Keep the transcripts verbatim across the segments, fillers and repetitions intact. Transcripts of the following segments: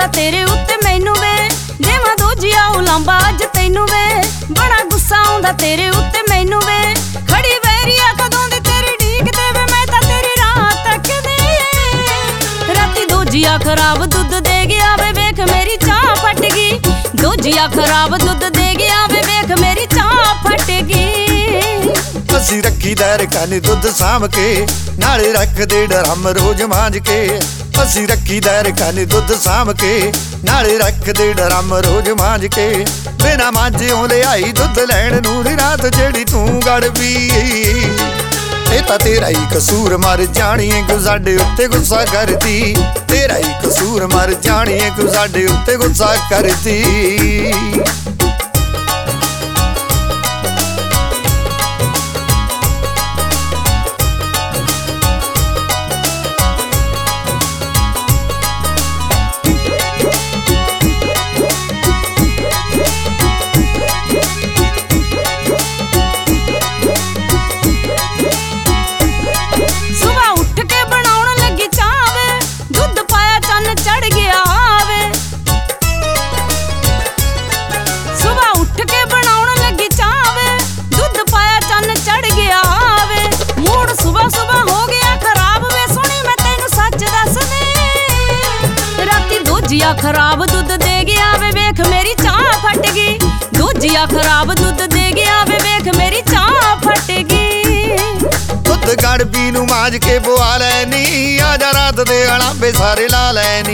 ਆਉਂਦਾ ਤੇਰੇ ਉੱਤੇ ਮੈਨੂੰ ਵੇ, ਦੇਵਾਂ ਦੂਜੀਆ ਉਲਾਂਬਾ ਅੱਜ ਤੈਨੂੰ ਵੇ। ਬੜਾ ਗੁੱਸਾ ਆਉਂਦਾ ਤੇਰੇ ਉੱਤੇ ਮੈਨੂੰ ਵੇ, ਖੜੀ ਵੈਰੀਆ ਕਦੋਂ ਦੀ ਤੇਰੀ ਢੀਕਦੇ ਵੇ, ਮੈਂ ਤਾਂ ਤੇਰੀ ਰਾਹ ਤੱਕਦੀ। ਰਾਤੀ ਦੂਜੀਆ ਖਰਾਬ ਦੁੱਧ ਦੇ ਗਿਆ ਵੇ, ਵੇਖ ਮੇਰੀ ਚਾਹ ਫਟ ਗਈ। ਦੂਜੀਆ ਖਰਾਬ ਦੁੱਧ ਦੇ ਗਿਆ ਵੇ, ਵੇਖ ਮੇਰੀ ਚਾਹ ਫਟ ਗਈ। ਅਸੀਂ ਰੱਖੀ ਦਰ ਕੰਨ ਦੁੱਧ ਸਾਂਭ ਕੇ, ਨਾਲੇ ਰੱਖਦੇ ਡਰਮ ਰੋਜ਼ ਮਾਂਜ ਕੇ। ਅਸੀਂ ਰੱਖੀ ਦਰ ਕੰਨ ਦੁੱਧ ਸਾਂਭ ਕੇ, ਨਾਲੇ ਰੱਖਦੇ ਡਰਮ ਰੋਜ਼ ਮਾਂਜ ਕੇ। ਬਿਨਾ ਮਾਂਜਿਓ ਲਿਆਈ ਦੁੱਧ ਲੈਣ ਨੂੰ ਨੀ ਰਾਤ ਜਿਹੜੀ ਤੂੰ ਗੜਵੀ। ਇਹ ਤਾਂ ਤੇਰਾ ਹੀ ਕਸੂਰ ਮਰ ਜਾਣੀਏ ਕਿ ਸਾਡੇ ਉੱਤੇ ਗੁੱਸਾ ਕਰਦੀ। ਤੇਰਾ ਹੀ ਕਸੂਰ ਮਰ ਜਾਣੀਏ ਕਿ ਸਾਡੇ ਉੱਤੇ ਗੁੱਸਾ ਕਰਦੀ। ਦੂਜੀਆ ਖਰਾਬ ਦੁੱਧ ਦੇ ਗਿਆ ਵੇ, ਵੇਖ ਮੇਰੀ ਚਾਹ ਫਟ ਗਈ। ਦੂਜੀਆ ਖਰਾਬ ਦੁੱਧ ਦੇ ਗਿਆ ਵੇ, ਵੇਖ ਮੇਰੀ ਚਾਹ ਫਟ ਗਈ। ਦੁੱਧ ਗੜਬੀ ਨੂੰ ਮਾਂਜ ਕੇ ਪਵਾ ਲੈਨੀ, ਆਜਾ ਰਾਤ ਦੇ ਅਲਾਂਬੇ ਸਾਰੇ ਲਾ ਲੈਨੀ।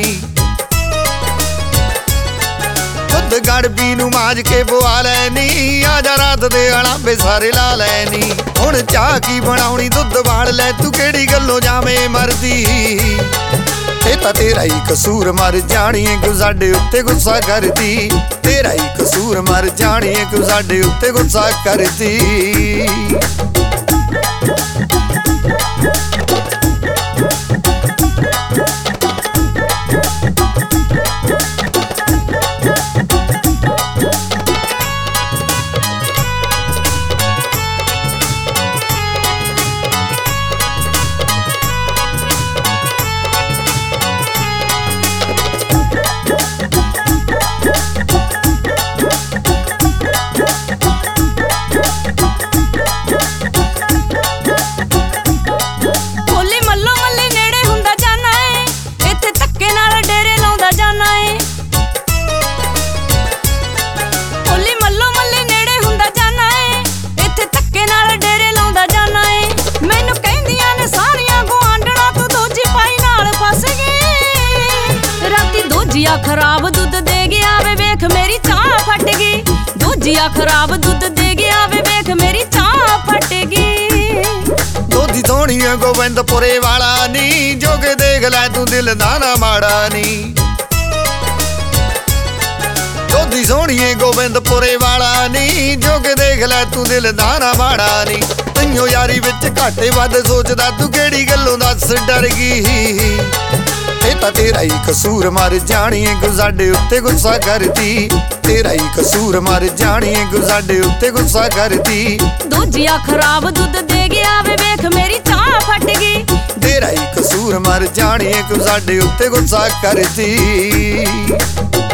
ਦੁੱਧ ਗੜਬੀ ਨੂੰ ਮਾਂਜ ਕੇ ਪਵਾ ਲੈਨੀ, ਆਜਾ ਰਾਤ ਦੇ ਅਲਾਂਬੇ ਸਾਰੇ ਲਾ ਲੈਨੀ। ਹੁਣ ਚਾਹ ਕੀ ਬਣਾਉਣੀ ਦੁੱਧ ਵਾਲ ਲੈ, ਤੂੰ ਕਿਹੜੀ ਗੱਲੋਂ ਜਾਵੇਂ ਮਰਦੀ। ਇਹ ਤਾਂ ਤੇਰਾ ਹੀ ਕਸੂਰ ਮਰ ਜਾਣੀਏ ਕਿ ਸਾਡੇ ਉੱਤੇ ਗੁੱਸਾ ਕਰਦੀ। ਤੇਰਾ ਹੀ ਕਸੂਰ ਮਰ ਜਾਣੀਏ ਕਿ ਸਾਡੇ ਉੱਤੇ ਗੁੱਸਾ ਕਰਦੀ। ਦੂਜੀਆ ਖਰਾਬ ਦੁੱਧ ਦੇ ਗਿਆ ਵੇ, ਵੇਖ ਮੇਰੀ ਚਾਹ ਫਟ ਗਈ। ਦੂਜੀਆ ਖਰਾਬ ਦੁੱਧ ਦੇ ਗਿਆ ਵੇ, ਵੇਖ ਮੇਰੀ ਚਾਹ ਫਟ ਗਈ। ਦੋਧੀ ਸੋਹਣੀਏ ਗੋਬਿੰਦਪੁਰੇ ਵਾਲਾ ਨੀ, ਜੋ ਕੇ ਦੇਖ ਲੈ ਤੂੰ ਦਿਲ ਦਾ ਨਾ ਮਾੜਾ ਨੀ। ਦੋਧੀ ਸੋਹਣੀਏ ਗੋਬਿੰਦਪੁਰੇ ਵਾਲਾ ਨੀ, ਜੋ ਕੇ ਦੇਖ ਲੈ ਤੂੰ ਦਿਲ ਦਾ ਨਾ ਮਾੜਾ ਨੀ। ਤੈਨੂੰ ਯਾਰੀ ਵਿੱਚ ਘਾਟੇ ਵੱਧ ਸੋਚਦਾ, ਤੂੰ ਕਿਹੜੀ ਗੱਲੋਂ ਦੱਸ ਡਰ ਗਈ। ਇਹ ਤਾਂ ਤੇਰਾ ਹੀ ਕਸੂਰ ਮਰ ਜਾਣੀਏ ਕਿ ਸਾਡੇ ਉੱਤੇ ਗੁੱਸਾ ਕਰਦੀ। ਤੇਰਾ ਹੀ ਕਸੂਰ ਮਰ ਜਾਣੀਏ ਕਿ ਸਾਡੇ ਉੱਤੇ ਗੁੱਸਾ ਕਰਦੀ। ਦੂਜੀਆ ਖਰਾਬ ਦੁੱਧ ਦੇ ਗਿਆ ਵੇ, ਵੇਖ ਮੇਰੀ ਚਾਹ ਫਟ ਗਈ। ਤੇਰਾ ਹੀ ਕਸੂਰ ਮਰ ਜਾਣੀਏ ਕਿ ਸਾਡੇ ਉੱਤੇ ਗੁੱਸਾ ਕਰਦੀ।